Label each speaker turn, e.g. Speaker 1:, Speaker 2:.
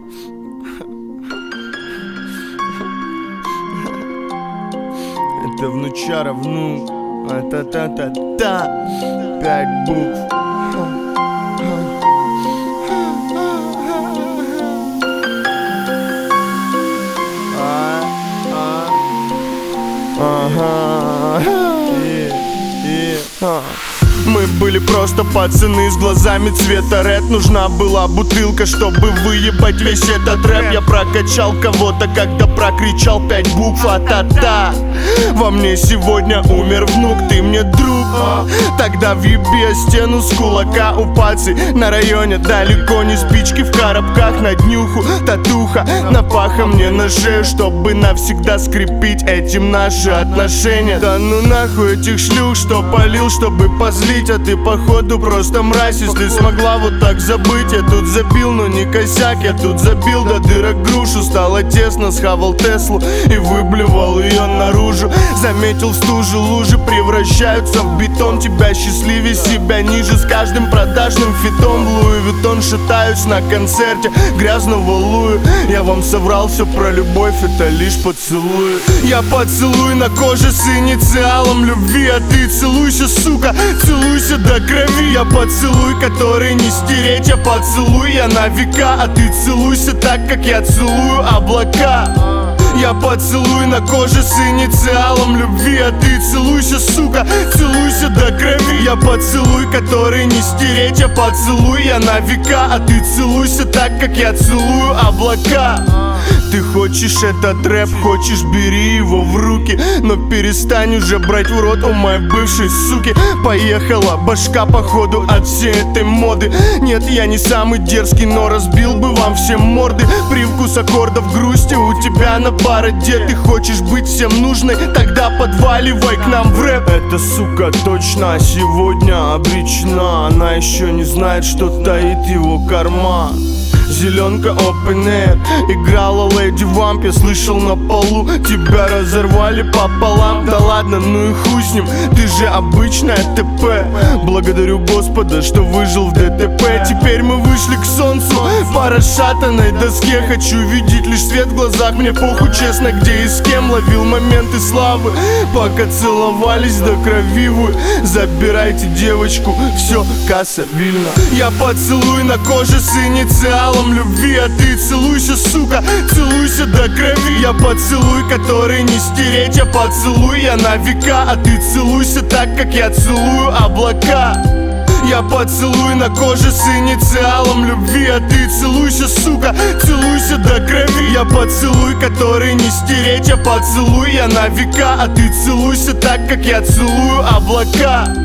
Speaker 1: Это внучара, внук. Та-та-та-та-та. 5 букв. Мы были просто пацаны с глазами цвета ред. Нужна была бутылка, чтобы выебать весь этот рэп. Я прокачал кого-то, когда прокричал 5 букв, а-та-та. Во мне сегодня умер внук, ты мне друг. Тогда въеби стену с кулака у пацы. На районе далеко не спички в коробках на днюху. Татуха на паха мне на шею, чтобы навсегда скрепить этим наши отношения. Да ну нахуй этих шлюх, что полил, чтобы позлить. А ты походу просто мразь, если смогла вот так забыть. Я тут забил, но не косяк, я тут забил до дырок грушу. Стало тесно, схавал Теслу и выблевал ее наружу. Заметил в стуже лужи превращаются в бетон. Тебя счастливее, себя ниже с каждым продажным фитом. В Луи Виттон шатаюсь на концерте грязного Луи. Я вам соврал все про любовь, это лишь поцелуй. Я поцелуй на коже с инициалом любви, а ты целуйся, сука, целуйся до крови. Я поцелуй, который не стереть. Я поцелуй, я на века, а ты целуйся так, как я целую облака. Я поцелуй на коже с инициалом любви, а ты целуйся, сука, целуйся до крови. Я поцелуй, который не стереть. Я поцелуй, я на века, а ты целуйся так, как я целую облака. Ты хочешь этот рэп, хочешь, бери его в руки, но перестань уже брать в рот у моей бывшей суки. Поехала башка походу от всей этой моды. Нет, я не самый дерзкий, но разбил бы вам всем морды. Привкус аккордов грусти у тебя на бороде. Ты хочешь быть всем нужной, тогда подваливай к нам в рэп. Эта сука точно сегодня обречена. Она еще не знает, что таит его карман. Зеленка Open Air, играла Lady Vamp, я слышал на полу. Тебя разорвали пополам. Да ладно, ну и хуй с ним, ты же обычная ТП. Благодарю Господа, что выжил в ДТП. Теперь мы вышли к солнцу по расшатанной доске. Хочу видеть лишь свет в глазах, мне похуй честно, где и с кем. Ловил моменты славы, пока целовались до крови вы. Забирайте девочку, все, касса вильна. Я поцелуй на коже с инициалом любви, а ты целуйся, сука, целуйся до крови. Я поцелуй, который не стереть. Я поцелуй, я на века, а ты целуйся так, как я целую облака. Я поцелуй на коже с инициалом любви, а ты целуйся, сука, целуйся до крови. Я поцелуй, который не стереть. Я поцелуй, я на века, а ты целуйся так, как я целую облака.